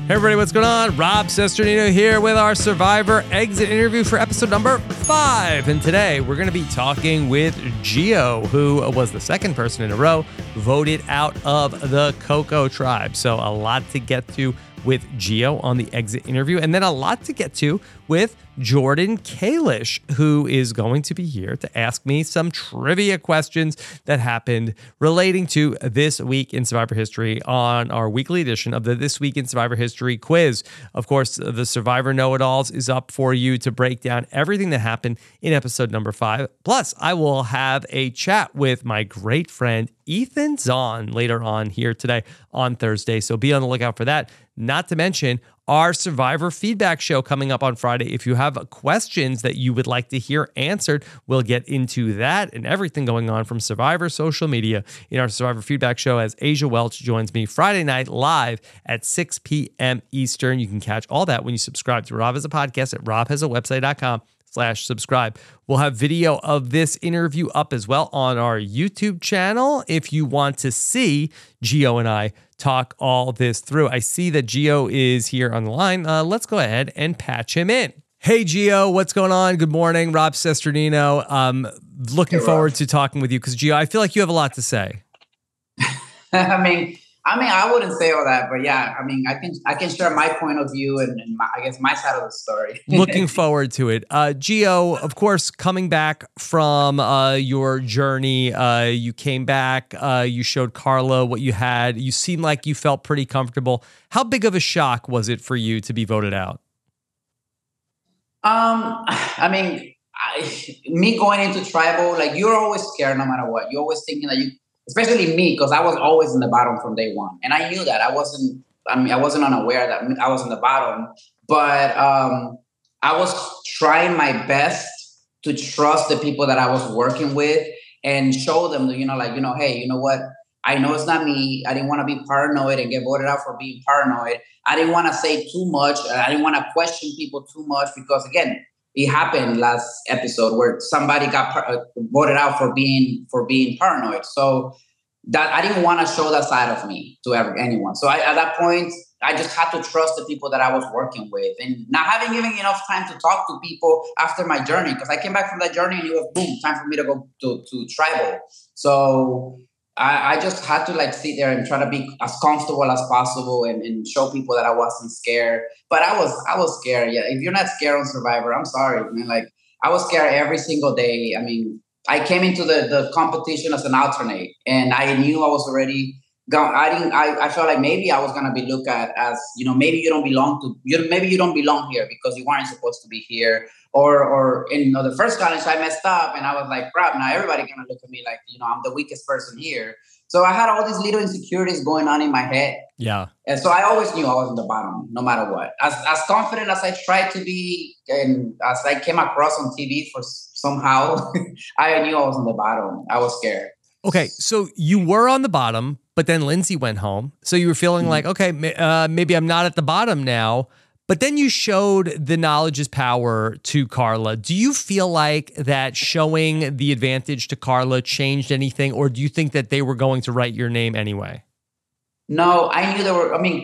Hey everybody, what's going on? Rob Cesternino here with our Survivor exit interview for episode number 5. And today we're going to be talking with Gio, who was the second person in a row voted out of the Coco tribe. So a lot to get to with Gio on the exit interview, and then a lot to get to with Jordan Kalish, who is going to be here to ask me some trivia questions that happened relating to This Week in Survivor History on our weekly edition of the This Week in Survivor History quiz. Of course, the Survivor Know-It-Alls is up for you to break down everything that happened in episode number 5. Plus, I will have a chat with my great friend Ethan Zahn later on here today on Thursday, so be on the lookout for that. Not to mention our Survivor feedback show coming up on Friday. If you have questions that you would like to hear answered, we'll get into that and everything going on from Survivor social media in our Survivor feedback show as Asia Welch joins me Friday night live at 6 p.m. Eastern. You can catch all that when you subscribe to Rob Has a Podcast at robhasawebsite.com/subscribe. We'll have video of this interview up as well on our YouTube channel if you want to see Gio and I talk all this through. I see that Gio is here on the line. Let's go ahead and patch him in. Hey, Gio, what's going on? Good morning. Rob Cesternino. Looking forward to talking with you because, Gio, I feel like you have a lot to say. I mean, I wouldn't say all that, but yeah, I can share my point of view and my side of the story. Looking forward to it. Gio, of course, coming back from your journey, you came back, you showed Carla what you had. You seemed like you felt pretty comfortable. How big of a shock was it for you to be voted out? Me going into tribal, like you're always scared no matter what. You're always thinking that especially me, because I was always in the bottom from day one. And I knew that. I wasn't unaware that I was in the bottom. But I was trying my best to trust the people that I was working with and show them, hey, you know what? I know it's not me. I didn't want to be paranoid and get voted out for being paranoid. I didn't want to say too much. I didn't want to question people too much because, again, it happened last episode where somebody got voted out for being paranoid. So that I didn't want to show that side of me to anyone. So at that point, I just had to trust the people that I was working with and not having even enough time to talk to people after my journey. Because I came back from that journey and it was boom, time for me to go to tribal. So I just had to sit there and try to be as comfortable as possible and show people that I wasn't scared. But I was scared. Yeah, if you're not scared on Survivor, I'm sorry, man. I was scared every single day. I came into the competition as an alternate, and I knew I was already gone. I felt like maybe I was gonna be looked at as maybe you don't belong here because you weren't supposed to be here. Or in the first challenge I messed up and I was like, crap, now everybody gonna look at me like, I'm the weakest person here. So I had all these little insecurities going on in my head. Yeah. And so I always knew I was in the bottom, no matter what. As confident as I tried to be and as I came across on TV for somehow, I knew I was in the bottom. I was scared. Okay, so you were on the bottom, but then Lindsay went home. So you were feeling like, okay, maybe I'm not at the bottom now. But then you showed the knowledge is power to Carla. Do you feel like that showing the advantage to Carla changed anything, or do you think that they were going to write your name anyway? No, I knew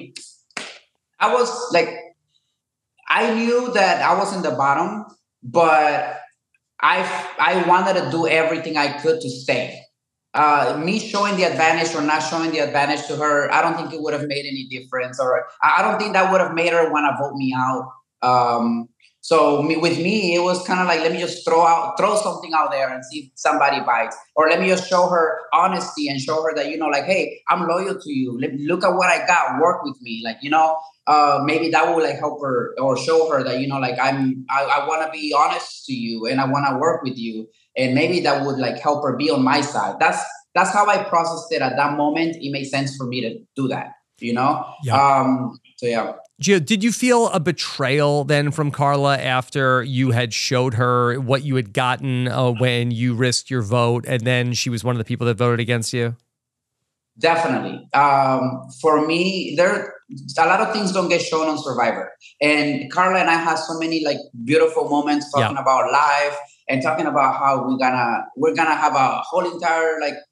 I knew that I was in the bottom, but I wanted to do everything I could to stay. Me showing the advantage or not showing the advantage to her, I don't think it would have made any difference, or I don't think that would have made her want to vote me out. With me, it was kind of like, let me just throw something out there and see if somebody bites, or let me just show her honesty and show her that, hey, I'm loyal to you. Look at what I got. Work with me. Maybe that will help her or show her that, I want to be honest to you and I want to work with you. And maybe that would help her be on my side. That's how I processed it at that moment. It made sense for me to do that, Yeah. Yeah. Gio, did you feel a betrayal then from Carla after you had showed her what you had gotten when you risked your vote and then she was one of the people that voted against you? Definitely. For me, a lot of things don't get shown on Survivor. And Carla and I had so many beautiful moments talking about life and talking about how we're gonna have a whole entire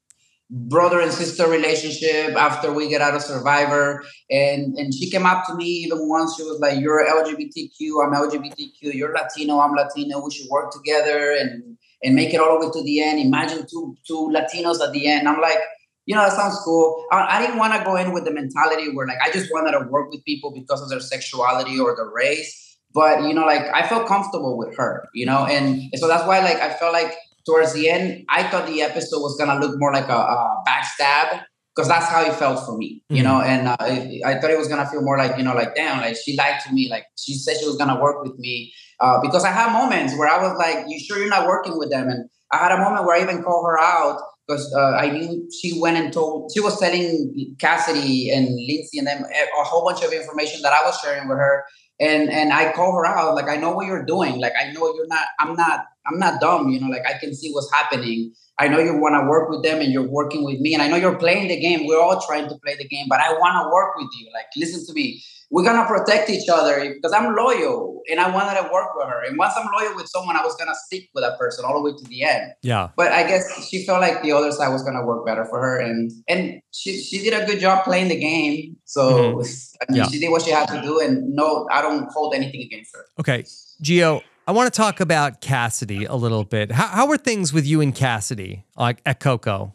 brother and sister relationship after we get out of Survivor. And she came up to me even once. She was like, "You're LGBTQ, I'm LGBTQ. You're Latino, I'm Latino. We should work together and make it all the way to the end. Imagine two Latinos at the end." I'm like, that sounds cool. I didn't want to go in with the mentality where like I just wanted to work with people because of their sexuality or their race. But like I felt comfortable with her, and so that's why like I felt like towards the end, I thought the episode was gonna look more like a backstab because that's how it felt for me, And I thought it was gonna feel more like like damn, like she lied to me, like she said she was gonna work with me because I had moments where I was like, "You sure you're not working with them?" And I had a moment where I even called her out because I knew she was telling Cassidy and Lindsay and them a whole bunch of information that I was sharing with her. And I call her out, like, I know what you're doing. Like, I know I'm not dumb, like I can see what's happening. I know you want to work with them and you're working with me. And I know you're playing the game. We're all trying to play the game, but I want to work with you. Like, listen to me. We're going to protect each other because I'm loyal and I wanted to work with her. And once I'm loyal with someone, I was going to stick with that person all the way to the end. Yeah. But I guess she felt like the other side was going to work better for her. And she did a good job playing the game. So, she did what she had to do. And no, I don't hold anything against her. Okay. Gio, I want to talk about Cassidy a little bit. How were things with you and Cassidy at Coco?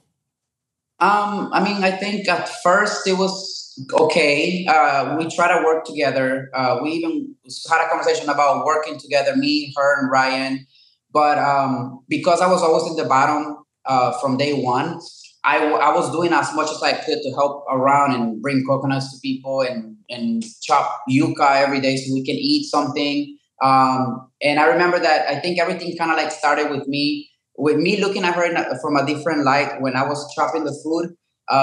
I think at first it was okay. We try to work together. We even had a conversation about working together, me, her, and Ryan. But because I was always in the bottom from day one, I was doing as much as I could to help around and bring coconuts to people and chop yuca every day so we can eat something. And I remember that I think everything kind of like started with me looking at her from a different light when I was chopping the food.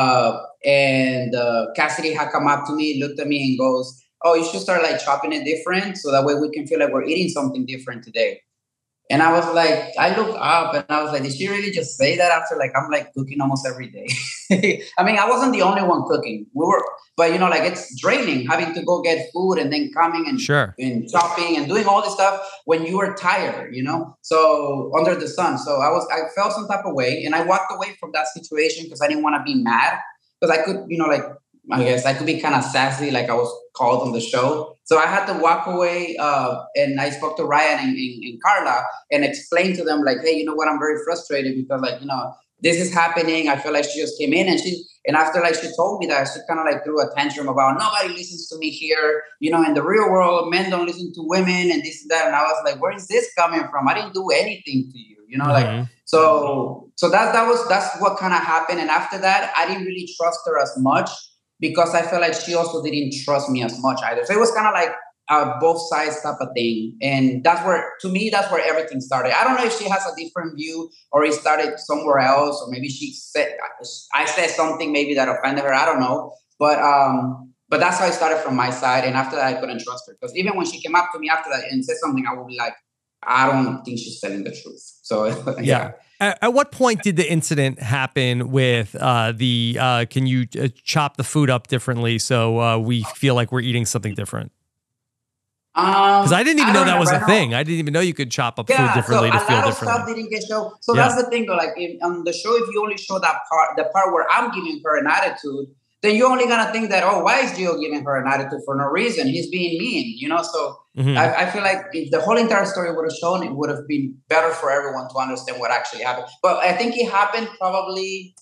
And Cassidy had come up to me, looked at me and goes, "Oh, you should start like chopping it different so that way we can feel like we're eating something different today." And I was like, I looked up and I was like, did she really just say that after like I'm like cooking almost every day? I mean, I wasn't the only one cooking. But like it's draining having to go get food and then coming and and chopping and doing all this stuff when you are tired, So under the sun. So I felt some type of way and I walked away from that situation because I didn't want to be mad because I could, I guess I could be kind of sassy, like I was called on the show. So I had to walk away and I spoke to Ryan and Carla and explained to them like, hey, you know what? I'm very frustrated because like, this is happening. I feel like she just came in and after like she told me that, she kind of like threw a tantrum about nobody listens to me here. In the real world, men don't listen to women and this and that. And I was like, where is this coming from? I didn't do anything to you, like, so that's what kind of happened. And after that, I didn't really trust her as much, because I felt like she also didn't trust me as much either. So it was kind of like both sides type of thing. And that's where everything started. I don't know if she has a different view or it started somewhere else, or maybe I said something maybe that offended her. I don't know. But that's how it started from my side. And after that, I couldn't trust her. Because even when she came up to me after that and said something, I would be like, I don't think she's telling the truth. So, yeah. At what point did the incident happen with can you chop the food up differently so we feel like we're eating something different? Because I didn't even know that was a thing. I didn't even know you could chop up food differently to feel differently. A lot of stuff didn't get shown. So that's the thing, though. Like on the show, if you only show that part, the part where I'm giving her an attitude, then you're only gonna think that, oh, why is Gio giving her an attitude for no reason? He's being mean, So I feel like if the whole entire story would have shown, it would have been better for everyone to understand what actually happened. But I think it happened probably.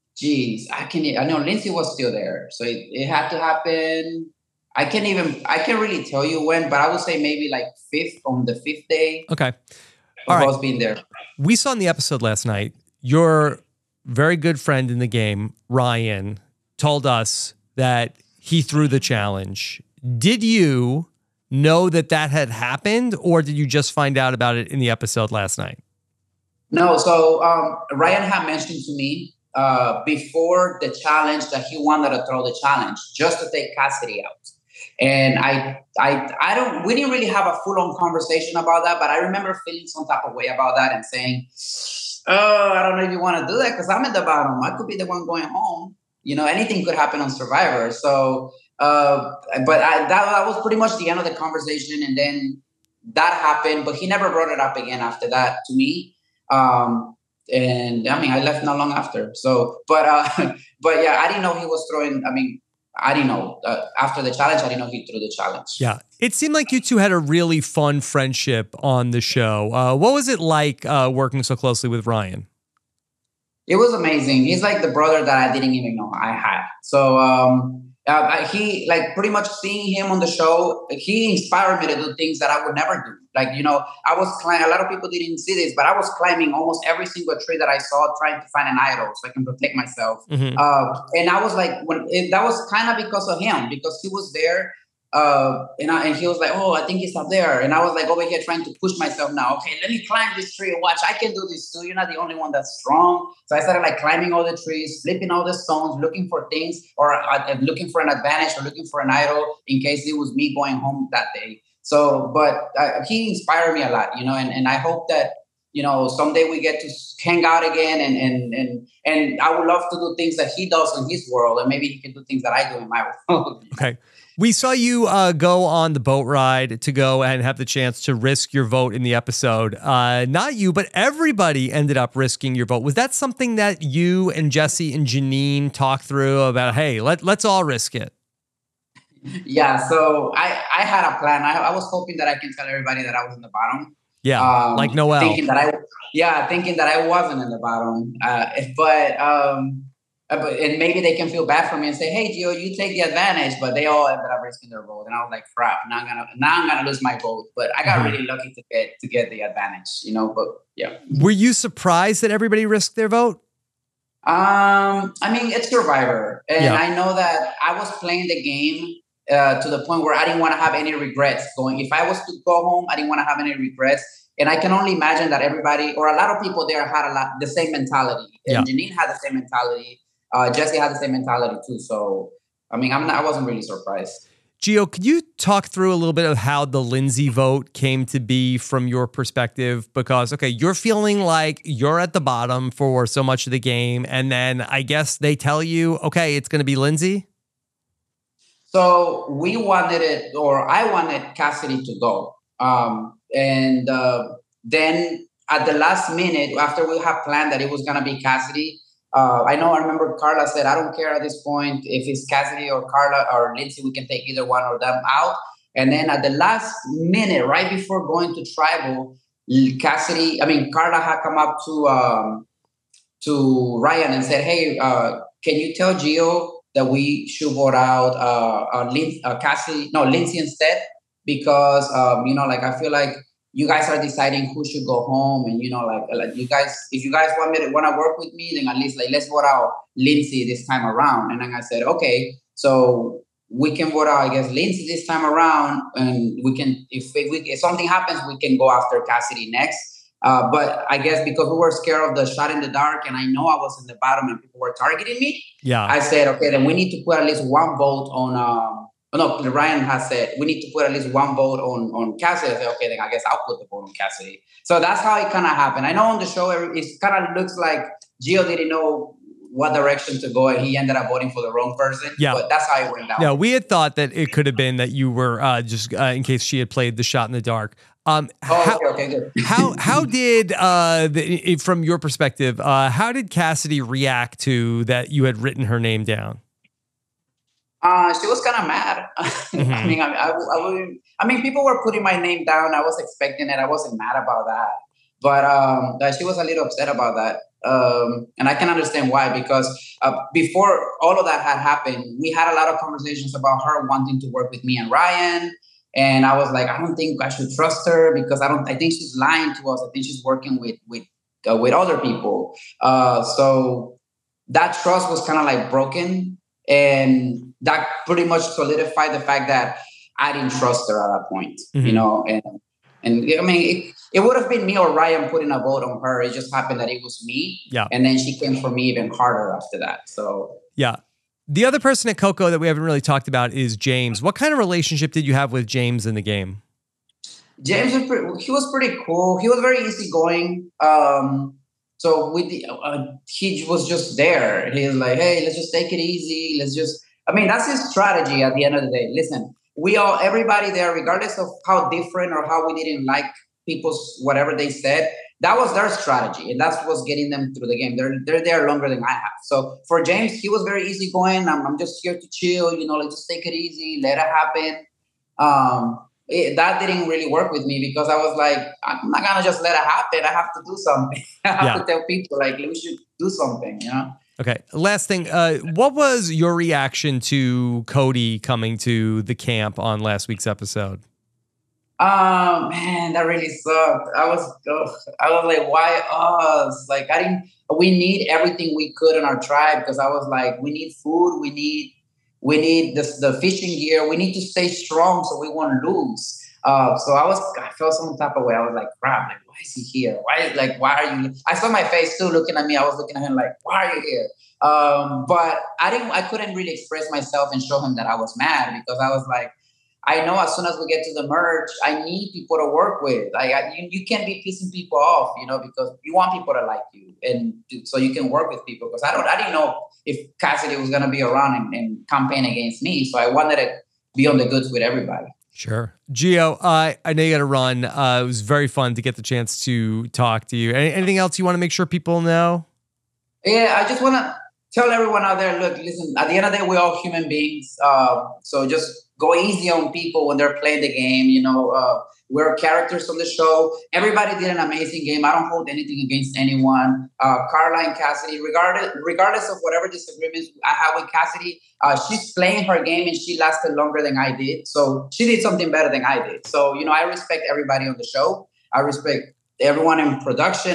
I know Lindsay was still there, so it had to happen. I can't really tell you when, but I would say maybe like on the fifth day. Okay. All right. Of us being there. We saw in the episode last night, your very good friend in the game, Ryan, told us that he threw the challenge. Did you know that had happened, or did you just find out about it in the episode last night? No. So Ryan had mentioned to me before the challenge that he wanted to throw the challenge just to take Cassidy out. And we didn't really have a full-on conversation about that, but I remember feeling some type of way about that and saying, oh, I don't know if you want to do that because I'm at the bottom. I could be the one going home. Anything could happen on Survivor. So, but that was pretty much the end of the conversation. And then that happened, but he never brought it up again after that to me. and I mean, I left not long after. So, but but yeah, I didn't know he was throwing. I mean, I didn't know after the challenge. I didn't know he threw the challenge. Yeah, it seemed like you two had a really fun friendship on the show. What was it like working so closely with Ryan? It was amazing. He's like the brother that I didn't even know I had. So he, like, pretty much seeing him on the show, he inspired me to do things that I would never do. Like, you know, I was climbing, a lot of people didn't see this, but I was climbing almost every single tree that I saw, trying to find an idol so I can protect myself. Mm-hmm. And I was like, that was kind of because of him, because he was there. And he was like, "Oh, I think he's up there." And I was like over here trying to push myself now. Okay, let me climb this tree and watch. I can do this too. You're not the only one that's strong. So I started like climbing all the trees, flipping all the stones, looking for things, or looking for an advantage, or looking for an idol in case it was me going home that day. So, but he inspired me a lot, you know, and I hope that, you know, someday we get to hang out again, and I would love to do things that he does in his world, and maybe he can do things that I do in my world. Okay. We saw you go on the boat ride to go and have the chance to risk your vote in the episode. Not you, but everybody ended up risking your vote. Was that something that you and Jesse and Janine talked through about, hey, let's all risk it? Yeah, so I had a plan. I was hoping that I can tell everybody that I was in the bottom. Yeah, like Noel. Thinking that I wasn't in the bottom. But and maybe they can feel bad for me and say, "Hey, Gio, you take the advantage." But they all ended up risking their vote, and I was like, "Crap! Now I'm gonna lose my vote." But I got really lucky to get the advantage, you know. But yeah, were you surprised that everybody risked their vote? I mean, it's Survivor, and I know that I was playing the game to the point where I didn't want to have any regrets going. If I was to go home, I didn't want to have any regrets. And I can only imagine that everybody, or a lot of people there, had the same mentality. And Janine had the same mentality. Jesse had the same mentality too. So, I mean, I wasn't really surprised. Gio, could you talk through a little bit of how the Lindsay vote came to be from your perspective? Because, okay, you're feeling like you're at the bottom for so much of the game. And then I guess they tell you, okay, it's going to be Lindsay. So we wanted it, or I wanted Cassidy to go. And then at the last minute, after we had planned that it was going to be Cassidy, I remember Carla said, "I don't care at this point if it's Cassidy or Carla or Lindsay, we can take either one of them out." And then at the last minute, right before going to Tribal, Carla had come up to Ryan and said, "Hey, can you tell Gio that we should vote out Lindsay instead? Because, I feel like you guys are deciding who should go home, and like you guys, if you guys want to work with me, then at least let's vote out Lindsay this time around." And then I said, "Okay, so we can vote out, I guess, Lindsay this time around, and we can, if something happens, we can go after Cassidy next." But I guess because we were scared of the shot in the dark, and I know I was in the bottom and people were targeting me, I said, "Okay, then we need to put at least one vote on." Ryan has said we need to put at least one vote on Cassidy. I said, "Okay, then I guess I'll put the vote on Cassidy." So that's how it kind of happened. I know on the show it kind of looks like Gio didn't know what direction to go, and he ended up voting for the wrong person. Yeah, but that's how it went down. Yeah, we had thought that it could have been that you were just in case she had played the shot in the dark. Okay, good. How did from your perspective, how did Cassidy react to that you had written her name down? She was kind of mad. Mm-hmm. I mean, people were putting my name down. I was expecting it. I wasn't mad about that, but she was a little upset about that. And I can understand why, because before all of that had happened, we had a lot of conversations about her wanting to work with me and Ryan. And I was like, I don't think I should trust her because I think she's lying to us. I think she's working with other people. So that trust was kind of like broken. And that pretty much solidified the fact that I didn't trust her at that point, mm-hmm. And I mean, it would have been me or Ryan putting a vote on her. It just happened that it was me. Yeah. And then she came for me even harder after that. So, yeah. The other person at Coco that we haven't really talked about is James. What kind of relationship did you have with James in the game? James, he was pretty cool. He was very easygoing. So he was just there. He was like, "Hey, let's just take it easy. That's his strategy at the end of the day. Listen, everybody there, regardless of how different or how we didn't like people's whatever they said, that was their strategy, and that's what's getting them through the game. They're there longer than I have. So for James, he was very easygoing. I'm just here to chill, like just take it easy, let it happen. That didn't really work with me because I was like, I'm not gonna just let it happen. I have to do something. I have to tell people like we should do something. Okay. Last thing. What was your reaction to Cody coming to the camp on last week's episode? Man, that really sucked. I was like, why us? Like, we need everything we could in our tribe because I was like, we need food, we need the fishing gear, we need to stay strong so we won't lose. So I felt some type of way. I was like, crap, like, why is he here? Why are you? I saw my face too looking at me. I was looking at him like, why are you here? But I couldn't really express myself and show him that I was mad because I was like, I know as soon as we get to the merge, I need people to work with. You can't be pissing people off, because you want people to like you, and so you can work with people. Because I didn't know if Cassidy was gonna be around and campaign against me, so I wanted to be on the goods with everybody. Sure, Gio. I know you got to run. It was very fun to get the chance to talk to you. Anything else you want to make sure people know? Yeah, I just want to tell everyone out there. Look, listen. At the end of the day, we're all human beings. So just go easy on people when they're playing the game. We're characters on the show. Everybody did an amazing game. I don't hold anything against anyone. Carla and Cassidy, regardless of whatever disagreements I have with Cassidy, she's playing her game and she lasted longer than I did. So she did something better than I did. So, I respect everybody on the show. I respect everyone in production.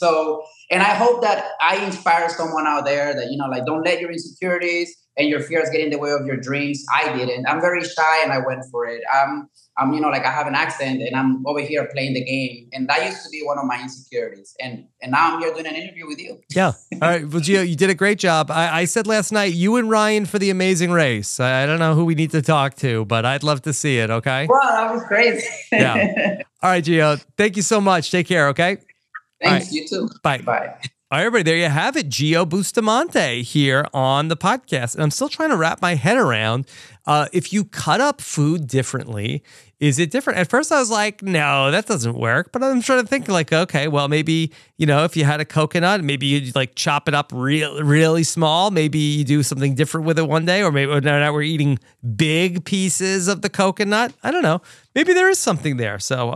And I hope that I inspire someone out there that, don't let your insecurities and your fears get in the way of your dreams. I didn't. I'm very shy and I went for it. I'm I have an accent and I'm over here playing the game. And that used to be one of my insecurities. And now I'm here doing an interview with you. Yeah. All right. Well, Gio, you did a great job. I said last night, you and Ryan for the amazing race. I don't know who we need to talk to, but I'd love to see it. Okay. Well, that was crazy. Yeah. All right, Gio. Thank you so much. Take care. Okay. Thanks. Right. You too. Bye. Bye. All right, everybody, there you have it. Gio Bustamante here on the podcast. And I'm still trying to wrap my head around if you cut up food differently, is it different? At first I was like, no, that doesn't work. But I'm trying to think like, okay, well, maybe, if you had a coconut, maybe you like chop it up really small. Maybe you do something different with it one day, or maybe now we're eating big pieces of the coconut. I don't know. Maybe there is something there. So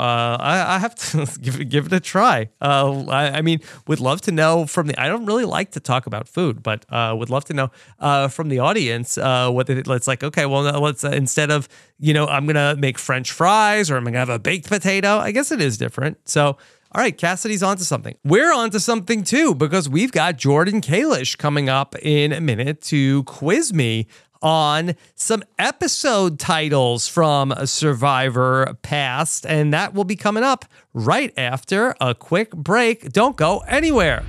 I have to give it a try. I mean, would love to know I don't really like to talk about food, but would love to know from the audience what it's like, okay, well, let's instead of, I'm going to make French fries or I'm going to have a baked potato. I guess it is different. So, all right, Cassidy's onto something. We're onto something too, because we've got Jordan Kalish coming up in a minute to quiz me on some episode titles from Survivor Past, and that will be coming up right after a quick break. Don't go anywhere.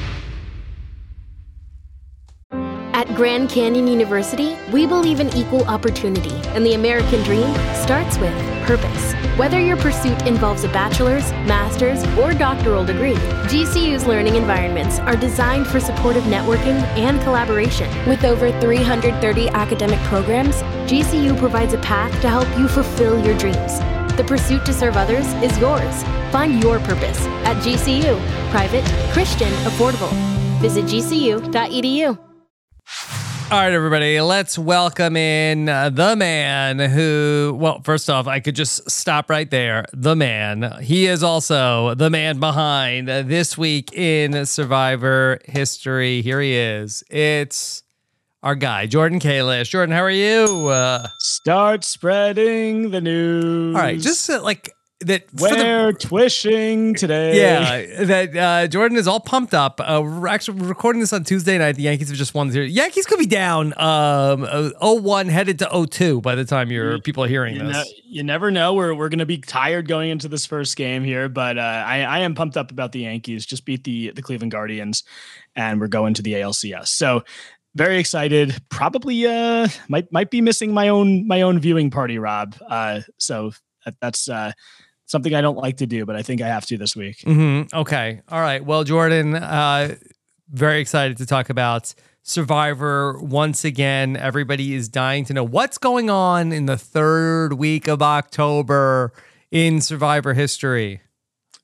At Grand Canyon University, we believe in equal opportunity, and the American dream starts with purpose. Whether your pursuit involves a bachelor's, master's, or doctoral degree, GCU's learning environments are designed for supportive networking and collaboration. With over 330 academic programs, GCU provides a path to help you fulfill your dreams. The pursuit to serve others is yours. Find your purpose at GCU. Private, Christian, affordable. Visit gcu.edu. All right, everybody, let's welcome in the man who, well, first off, I could just stop right there. The man. He is also the man behind This Week in Survivor History. Here he is. It's our guy, Jordan Kalish. Jordan, how are you? Start spreading the news. All right, just that we're twishing today. Yeah, that Jordan is all pumped up. We're actually recording this on Tuesday night. The Yankees have just won. Yankees could be down 0-1 headed to 0-2 by the time people are hearing this. You never know. We're going to be tired going into this first game here, but I am pumped up about the Yankees. Just beat the Cleveland Guardians, and we're going to the ALCS. So very excited. Probably might be missing my own viewing party, Rob. So that's something I don't like to do, but I think I have to this week. Mm-hmm. Okay. All right. Well, Jordan, very excited to talk about Survivor once again. Everybody is dying to know what's going on in the third week of October in Survivor history.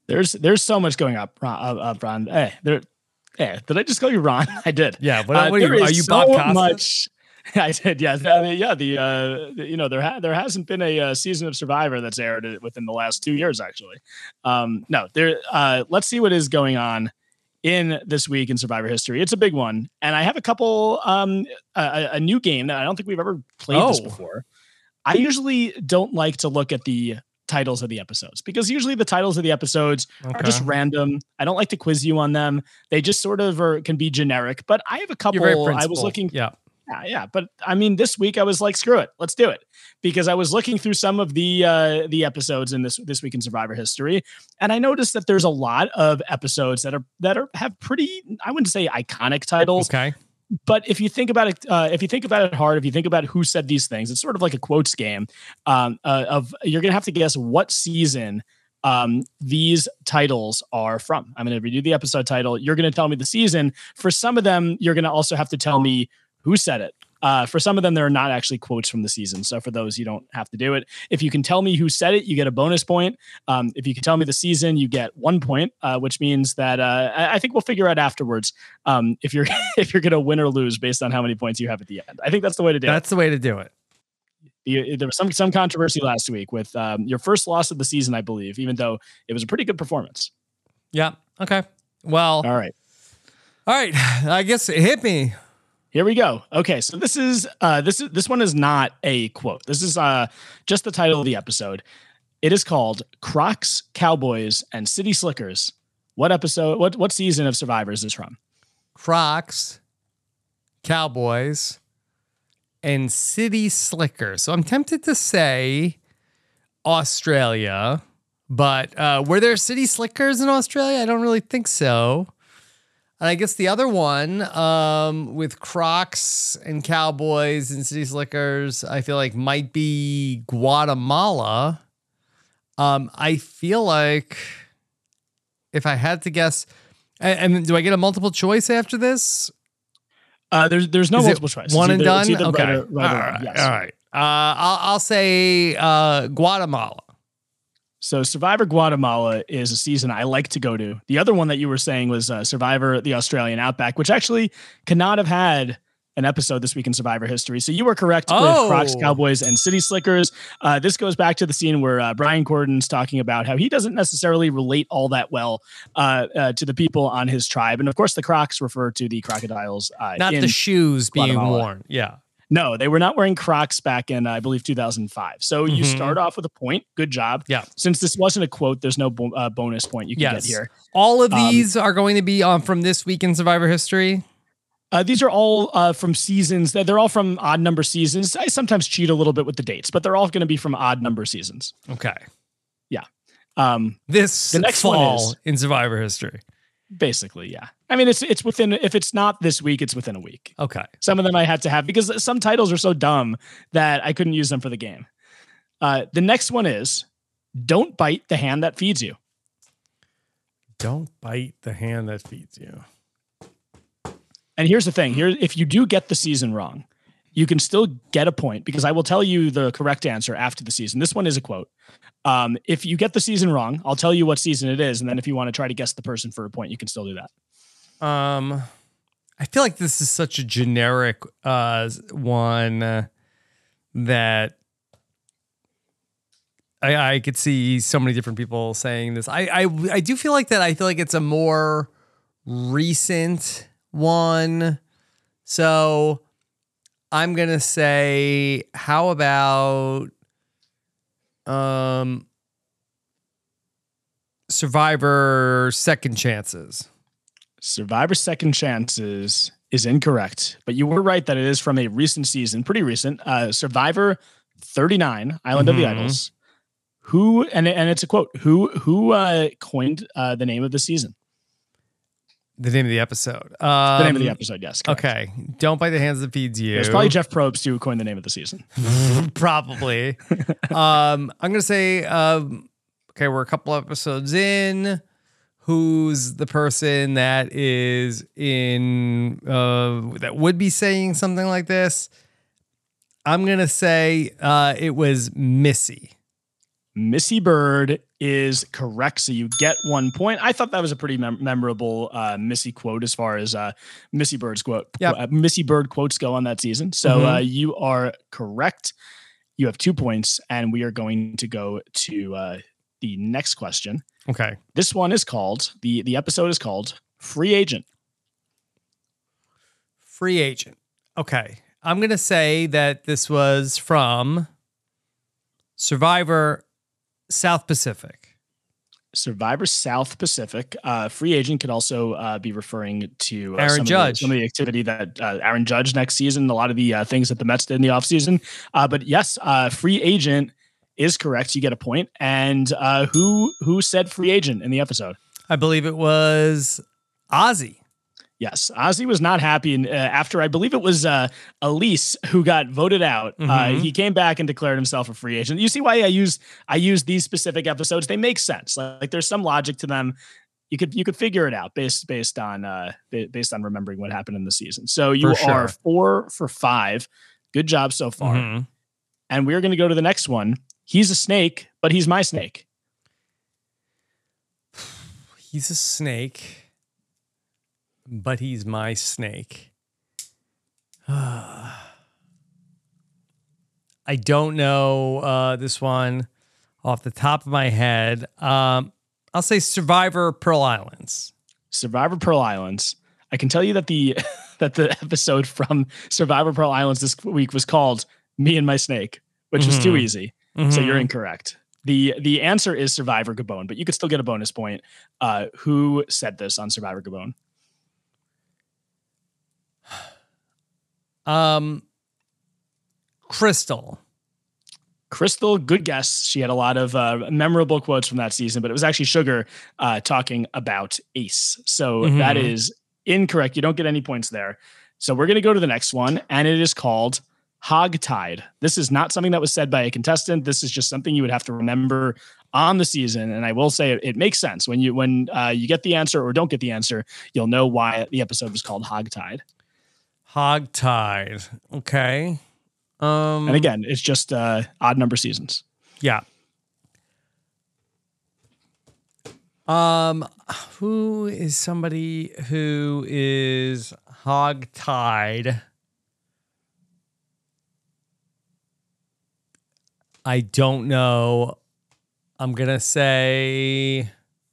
There's so much going up, Ron. Hey, did I just call you Ron? I did. Yeah. What are you, Bob Costas? Much. I did. Yeah. I mean, yeah. There hasn't been a season of Survivor that's aired within the last 2 years, actually. No. Let's see what is going on in this week in Survivor history. It's a big one, and I have a couple. A new game that I don't think we've ever played this before. I usually don't like to look at the titles of the episodes because usually the titles of the episodes are just random. I don't like to quiz you on them. They just sort of can be generic, but I have a couple. I was looking. Yeah. But I mean, this week I was like, screw it. Let's do it. Because I was looking through some of the episodes in this week in Survivor history. And I noticed that there's a lot of episodes that have pretty, I wouldn't say iconic titles. Okay. But if you think about it, hard, if you think about who said these things, it's sort of like a quotes game. You're gonna have to guess what season these titles are from. I'm gonna redo the episode title. You're gonna tell me the season. For some of them, you're gonna also have to tell me who said it. For some of them, they're not actually quotes from the season. So for those, you don't have to do it. If you can tell me who said it, you get a bonus point. If you can tell me the season, you get 1 point, which means that I think we'll figure out afterwards if you're going to win or lose based on how many points you have at the end. I think that's the way to do it. That's the way to do it. There was some controversy last week with your first loss of the season, I believe, even though it was a pretty good performance. Yeah. Okay. Well. All right. I guess hit me. Here we go. Okay, so this one is not a quote. This is just the title of the episode. It is called Crocs, Cowboys, and City Slickers. What episode? What season of Survivor is this from? Crocs, Cowboys, and City Slickers. So I'm tempted to say Australia, but were there City Slickers in Australia? I don't really think so. And I guess the other one with Crocs and Cowboys and City Slickers, I feel like might be Guatemala. I feel like if I had to guess, and do I get a multiple choice after this? There's no multiple choice. One and done? Okay. All right. I'll say Guatemala. So Survivor Guatemala is a season I like to go to. The other one that you were saying was Survivor the Australian Outback, which actually cannot have had an episode this week in Survivor history. So you were correct with Crocs, Cowboys, and City Slickers. This goes back to the scene where Brian Gordon's talking about how he doesn't necessarily relate all that well to the people on his tribe. And of course, the Crocs refer to the crocodiles. Not the shoes being worn. Yeah. No, they were not wearing Crocs back in, I believe, 2005. So you start off with a point. Good job. Yeah. Since this wasn't a quote, there's no bonus point you can get here. All of these are going to be from this week in Survivor history? These are all from seasons. They're all from odd number seasons. I sometimes cheat a little bit with the dates, but they're all going to be from odd number seasons. Okay. Yeah. The next fall in Survivor history. Basically, yeah. I mean, it's within, if it's not this week, it's within a week. Okay. Some of them I had to have because some titles are so dumb that I couldn't use them for the game. The next one is Don't Bite the Hand That Feeds You. Don't bite the hand that feeds you. And here's the thing. If you do get the season wrong, you can still get a point because I will tell you the correct answer after the season. This one is a quote. If you get the season wrong, I'll tell you what season it is. And then if you want to try to guess the person for a point, you can still do that. I feel like this is such a generic one that I could see so many different people saying this. I do feel like that. I feel like it's a more recent one. So I'm going to say, how about Survivor Second Chances? Survivor Second Chances is incorrect, but you were right that it is from a recent season, pretty recent. Survivor 39, Island of the Idols. Who, and it's a quote, who coined the name of the season? The name of the episode. The name of the episode, yes. Correct. Okay. Don't bite the hands that feeds you. It's probably Jeff Probst who coined the name of the season. Probably. I'm going to say, okay, we're a couple episodes in. Who's the person that is in, that would be saying something like this? I'm going to say it was Missy. Missy Bird is correct. So you get 1 point. I thought that was a pretty memorable Missy quote as far as Missy Bird's quote. Yep. Missy Bird quotes go on that season. So you are correct. You have 2 points, and we are going to go to the next question. Okay. This one is called, the episode is called Free Agent. Free Agent. Okay. I'm going to say that this was from Survivor South Pacific. Survivor South Pacific. Free Agent could also be referring to Aaron Judge. Some of the activity that Aaron Judge next season, a lot of the things that the Mets did in the offseason. But yes, Free Agent is correct. You get a point. And who said Free Agent in the episode? I believe it was Ozzy. Yes, Ozzy was not happy. And after, I believe it was Elise who got voted out, he came back and declared himself a free agent. You see why I use these specific episodes? They make sense. Like there's some logic to them. You could figure it out based on remembering what happened in the season. So you are 4 for 5. Good job so far. And we're going to go to the next one. He's a snake, but he's my snake. He's a snake. But he's my snake. I don't know this one off the top of my head. I'll say Survivor Pearl Islands. Survivor Pearl Islands. I can tell you that the episode from Survivor Pearl Islands this week was called Me and My Snake, which was too easy. So you're incorrect. The answer is Survivor Gabon, but you could still get a bonus point. Who said this on Survivor Gabon? Crystal, good guess. She had a lot of memorable quotes from that season, but it was actually Sugar talking about Ace. So that is incorrect. You don't get any points there. So we're going to go to the next one, and it is called Hogtied. This is not something that was said by a contestant. This is just something you would have to remember on the season. And I will say it makes sense when you get the answer or don't get the answer, you'll know why the episode was called Hogtied. Hogtied. Okay. And again, it's just odd number seasons. Yeah. Who is somebody who is hogtied? I don't know. I'm going to say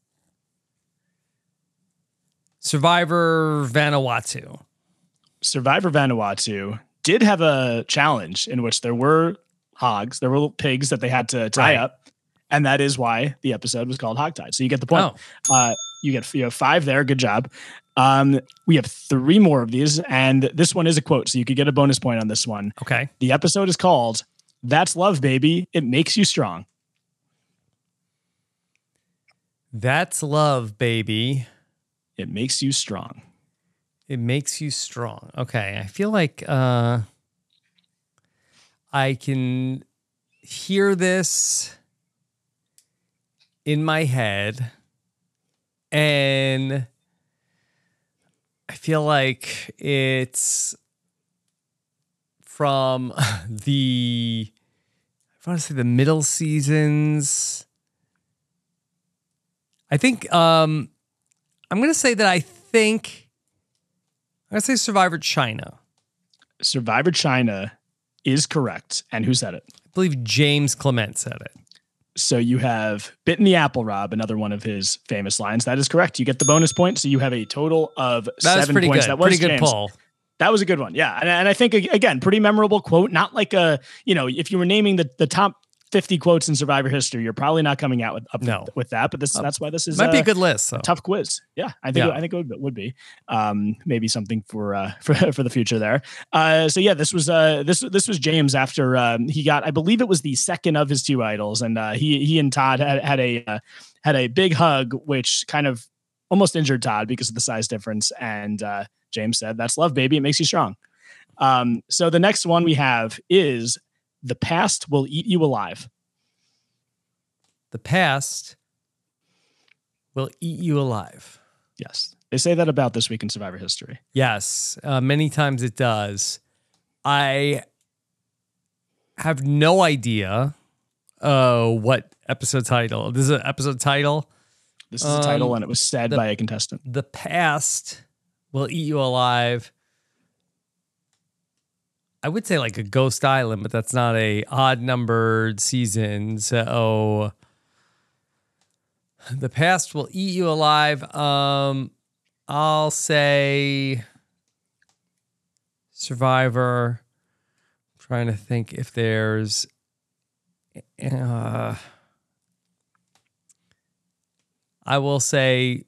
Survivor Vanuatu. Survivor Vanuatu did have a challenge in which there were hogs, there were little pigs that they had to tie up. And that is why the episode was called Hogtied. So you get the point. You have 5 there. Good job. We have 3 more of these, and this one is a quote, so you could get a bonus point on this one. Okay. The episode is called That's Love, Baby. It Makes You Strong. That's love, baby. It makes you strong. It makes you strong. Okay. I feel like I can hear this in my head, and I feel like it's from I want to say the middle seasons. I think I'm going to say I'm going to say Survivor China. Survivor China is correct. And who said it? I believe James Clement said it. So you have Bitten the Apple, Rob, another one of his famous lines. That is correct. You get the bonus point. So you have a total of 7 points. That was pretty good pull. That was a good one. Yeah. And I think, again, pretty memorable quote. Not like if you were naming the top 50 quotes in Survivor history, you're probably not coming out with that. But that's why this is might be a good list. A tough quiz. Yeah, I think it would be. Maybe something for the future there. So yeah, this was James after he got, I believe it was the second of his 2 idols, and he and Todd had a big hug, which kind of almost injured Todd because of the size difference. And James said, "That's love, baby. It makes you strong." So the next one we have is The Past Will Eat You Alive. The past will eat you alive. Yes. They say that about This Week in Survivor History. Yes. Many times it does. I have no idea what episode title. This is an episode title. This is a title, and it was said by a contestant. The past will eat you alive. I would say like a Ghost Island, but that's not a odd numbered season. So the past will eat you alive. I'll say Survivor. I'm trying to think if there's I will say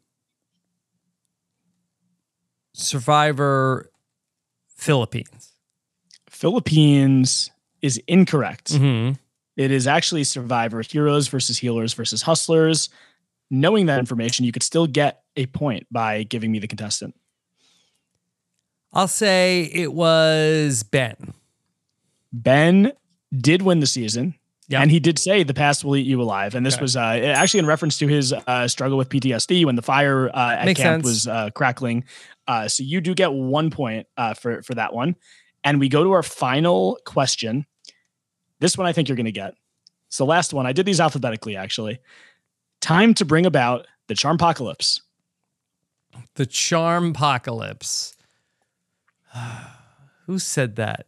Survivor Philippines. Philippines is incorrect. Mm-hmm. It is actually Survivor Heroes versus Healers versus Hustlers. Knowing that information, you could still get a point by giving me the contestant. I'll say it was Ben. Ben did win the season. Yep. And he did say the past will eat you alive. And this was actually in reference to his struggle with PTSD when the fire at Makes camp sense. was crackling. So you do get 1 point for that one. And we go to our final question. This one I think you're going to get. It's the last one. I did these alphabetically, actually. Time to bring about the Charmpocalypse. The Charmpocalypse. Who said that?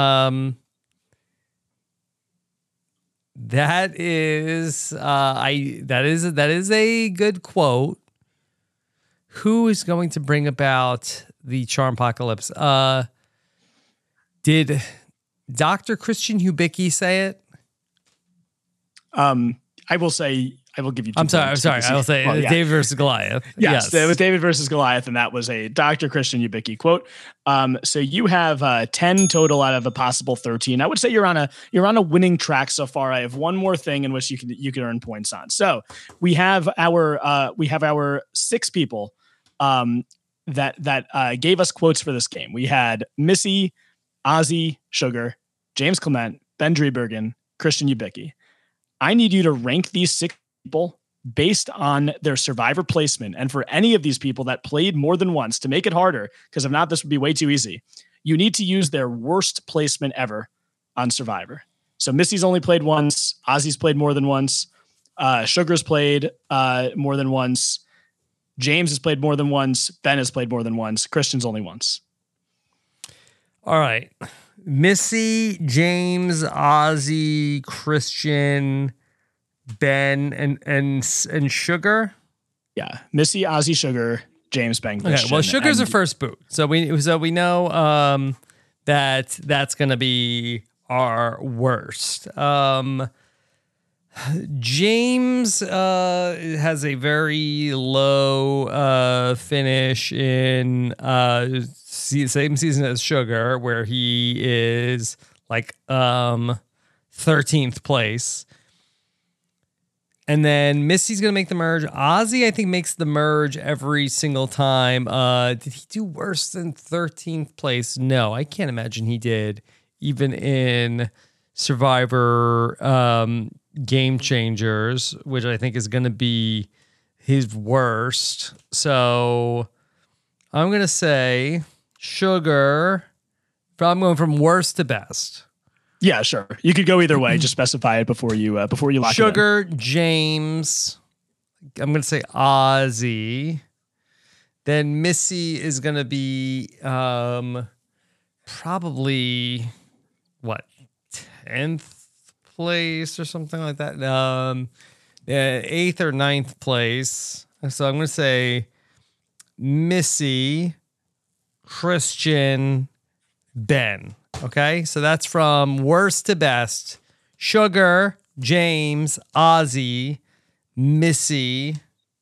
That is that is a good quote. Who is going to bring about the Charmpocalypse? Did Dr. Christian Hubicki say it? I will say, I will give you two I'm sorry. points I will say David versus Goliath. Yes, it was David versus Goliath, and that was a Dr. Christian Hubicki quote. So you have 10 total out of a possible 13. I would say you're on a winning track so far. I have one more thing in which you can earn points on. So we have our 6 people that gave us quotes for this game. We had Missy, Ozzy, Sugar, James Clement, Ben Driebergen, Christian Hubicki. I need you to rank these 6 people based on their Survivor placement. And for any of these people that played more than once, to make it harder, because if not, this would be way too easy, you need to use their worst placement ever on Survivor. So Missy's only played once. Ozzy's played more than once. Sugar's played more than once. James has played more than once. Ben has played more than once. Christian's only once. All right. Missy, James, Ozzy, Christian, Ben, and Sugar. Yeah, Missy, Ozzy, Sugar, James, Ben, Christian. Okay, well, Sugar's a first boot, so we know that that's gonna be our worst. James has a very low finish in same season as Sugar, where he is like 13th place. And then Missy's going to make the merge. Ozzy, I think, makes the merge every single time. Did he do worse than 13th place? No, I can't imagine he did, even in Survivor Game Changers, which I think is going to be his worst. So I'm going to say Sugar. I'm going from worst to best. Yeah, sure. You could go either way. Just specify it before you lock it in. Sugar, James. I'm going to say Ozzy. Then Missy is going to be probably, 10th place or something like that. 8th or 9th place. So I'm going to say Missy, Christian, Ben. Okay, so that's from worst to best. Sugar, James, Ozzy, Missy,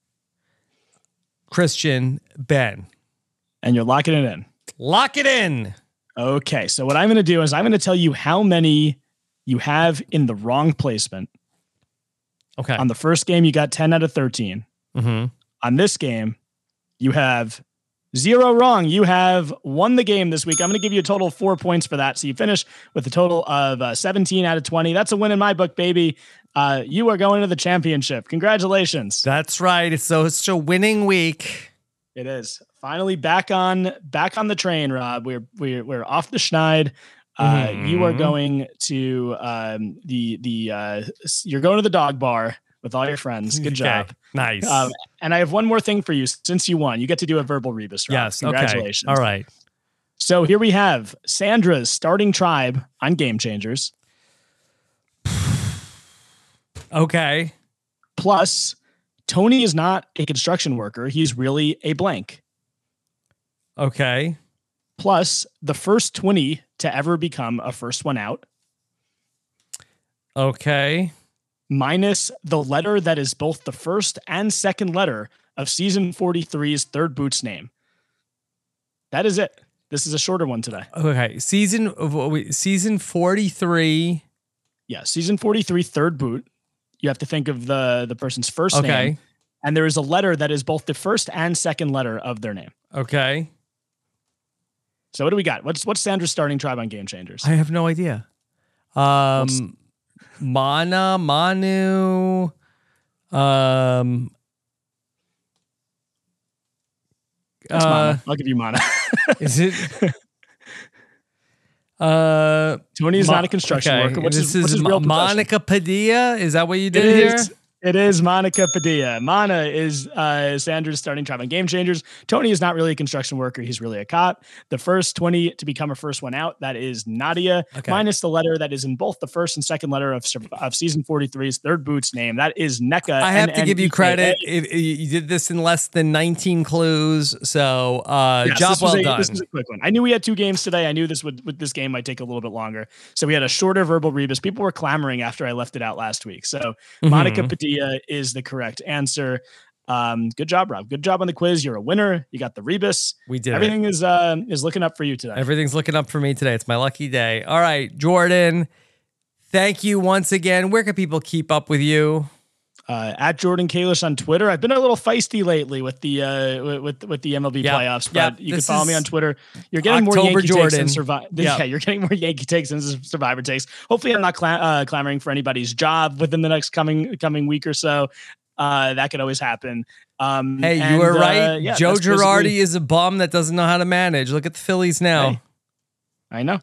Christian, Ben. And you're locking it in. Lock it in. Okay, so what I'm going to do is I'm going to tell you how many you have in the wrong placement. Okay. On the first game, you got 10 out of 13. Mm-hmm. On this game, you have 0 wrong. You have won the game this week. I'm going to give you a total of 4 points for that. So you finish with a total of 17 out of 20. That's a win in my book, baby. You are going to the championship. Congratulations. That's right. It's a winning week. It is finally back on the train, Rob. We're off the schneid. You are going to you're going to the dog bar with all your friends. Good job. Okay. Nice. And I have one more thing for you. Since you won, you get to do a verbal rebus. Rob. Yes. Congratulations. Okay. All right. So here we have Sandra's starting tribe on Game Changers. Okay. Plus, Tony is not a construction worker. He's really a blank. Okay. Plus, the first 20 to ever become a first one out. Okay. Minus the letter that is both the first and second letter of season 43's third boot's name. That is it. This is a shorter one today. Okay. Season 43. Yeah, season 43, third boot. You have to think of the person's first name. And there is a letter that is both the first and second letter of their name. Okay. So what do we got? What's Sandra's starting tribe on Game Changers? I have no idea. Mana, Manu, Mana. I'll give you Mana. Is it? Tony is not a construction worker. What's his real Monica Padilla? Is that what you did here? It is Monica Padilla. Mana is Sandra's starting tribe on Game Changers. Tony is not really a construction worker. He's really a cop. The first 20 to become a first one out, that is Nadia. Okay. Minus the letter that is in both the first and second letter of season 43's third boot's name. That is NECA. I have to give you credit. You did this in less than 19 clues. So job well done. This was a quick one. I knew we had 2 games today. I knew this game might take a little bit longer. So we had a shorter verbal rebus. People were clamoring after I left it out last week. So Monica Padilla is the correct answer. Good job, Rob. Good job on the quiz. You're a winner. You got the rebus. We did. Everything is looking up for you today. Everything's looking up for me today. It's my lucky day. All right, Jordan. Thank you once again. Where can people keep up with you? At Jordan Kalish on Twitter. I've been a little feisty lately with the with the MLB playoffs, but you can follow me on Twitter. You're getting October more Yankee Jordan. takes than Survivor. Yeah, you're getting more Yankee takes than Survivor takes. Hopefully, I'm not clamoring for anybody's job within the next coming week or so. That could always happen. Hey, you were right. Joe Girardi is a bum that doesn't know how to manage. Look at the Phillies now. Hey. I know.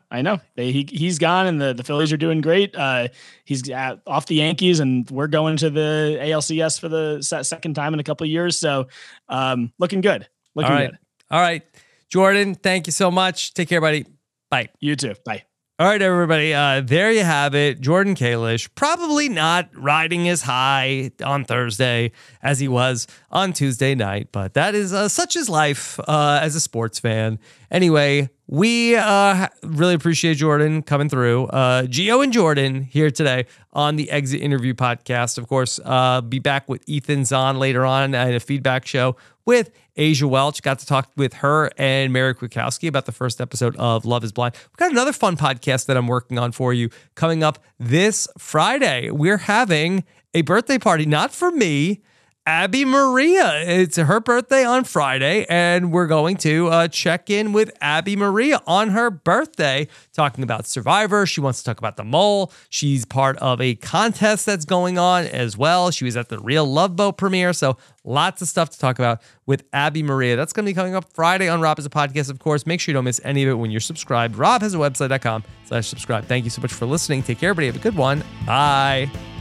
He's gone, and the Phillies are doing great. He's off the Yankees, and we're going to the ALCS for the second time in a couple of years. So, looking good. Good. All right, Jordan. Thank you so much. Take care, buddy. Bye. You too. Bye. All right, everybody. There you have it. Jordan Kalish, probably not riding as high on Thursday as he was on Tuesday night, but that is such is life as a sports fan. Anyway, we really appreciate Jordan coming through. Gio and Jordan here today on the Exit Interview Podcast. Of course, be back with Ethan Zahn later on at a feedback show with Asia Welch. Got to talk with her and Mary Kwiatkowski about the first episode of Love is Blind. We've got another fun podcast that I'm working on for you coming up this Friday. We're having a birthday party, not for me, Abby Maria. It's her birthday on Friday, and we're going to check in with Abby Maria on her birthday, talking about Survivor. She wants to talk about The Mole. She's part of a contest that's going on as well. She was at the Real Love Boat premiere, so lots of stuff to talk about with Abby Maria. That's going to be coming up Friday on Rob Has a Podcast, of course. Make sure you don't miss any of it when you're subscribed. RobHasAwebsite.com/subscribe. Thank you so much for listening. Take care, everybody. Have a good one. Bye.